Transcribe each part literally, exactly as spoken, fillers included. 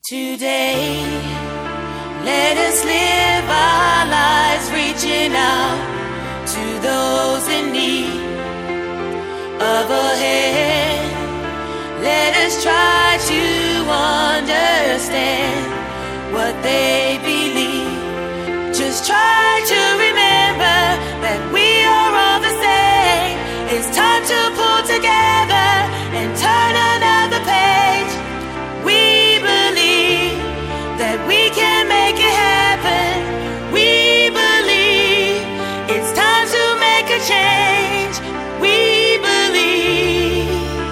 Today, let us live our lives reaching out to those in need of a hand. Let us try to understand what they believe. Just try to remember that we are all the same. It's time to pull together and turn another page. We believe that we can make it happen. We believe it's time to make a change. We believe.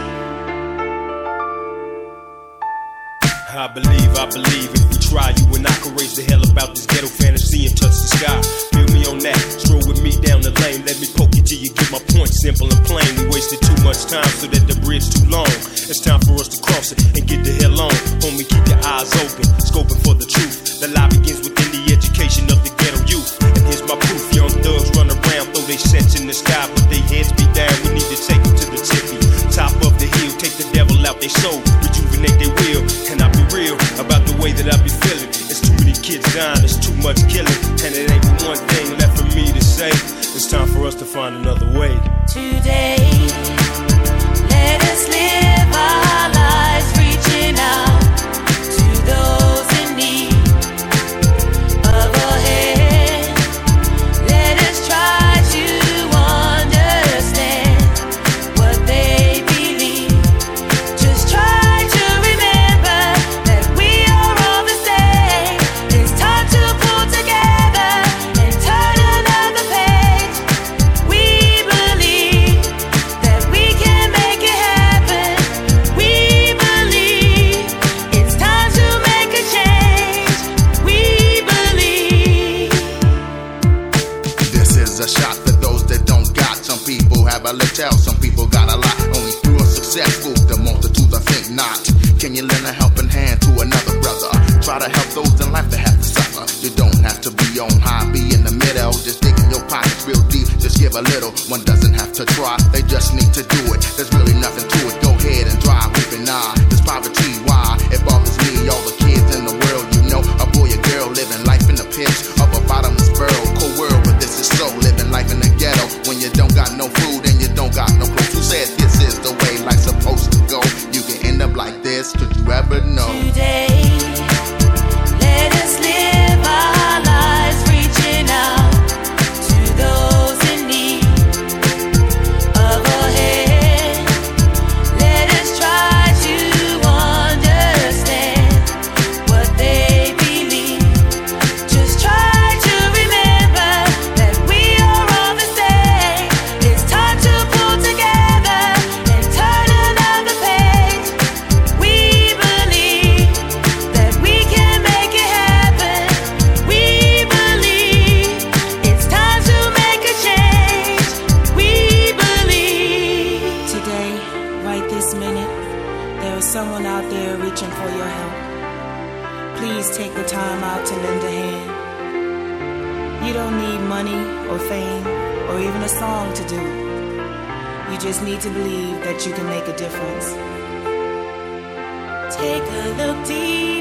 I believe, I believe if we try, you and I can raise the hell about this ghetto fantasy and touch the sky. Feel me on that, stroll with me down the lane. Let me poke you till you get my point simple and plain. We wasted too much time so that the bridge too long. It's time for us to cross it and get the hell on. Homie, keep your eyes open, scoping for the truth. The lie begins within the education of the ghetto youth. And here's my proof, young thugs run around, throw they sets in the sky, but they heads be down. We need to take them to the tippy top of the hill, take the devil out their soul, rejuvenate their will. Can I be real about the way that I be feeling? It's too many kids dying, it's too much killing, and it ain't but one thing left for me to say. It's time for us to find another way. Today, let us live our lives reaching out to those in need of a hand. Let us try to understand what they believe. Just try to remember that we are all the same. It's time to pull together and turn another page. We believe that we can make it happen. We believe it's time to make a change. We believe. This is a shot for those that don't got. Some people have a little, some people got a lot. Only few are successful, the multitudes I think not. Can you lend a helping hand to another brother? Try to help those in life that have to suffer. You don't have to be on high, be in the middle. Just dig in your pockets real deep, just give a little. One doesn't have to try, they just need to do it. There's really nothing to it, go ahead and try. Weeping eye, this poverty, why? It bothers me, all the kids in the world, you know. A boy, a girl, living life in the pitch of a bottomless barrel. Cold world, but this is so, living life in the ghetto. When you don't got no food and you don't got no clothes. Who said this is the way life's supposed to go? You can end up like this, could you ever know? Today, let us live our lives reaching out to those in need of a hand. Let us try to understand what they believe. Just try to remember that we are all the same. It's time to pull together and turn another page. We believe that we can make it happen. We believe it's time to make a change. We believe. Today, right this minute, there is someone out there reaching for your help. Please take the time out to lend a hand. You don't need money or fame or even a song to do it. You just need to believe that you can make a difference. Take a look deep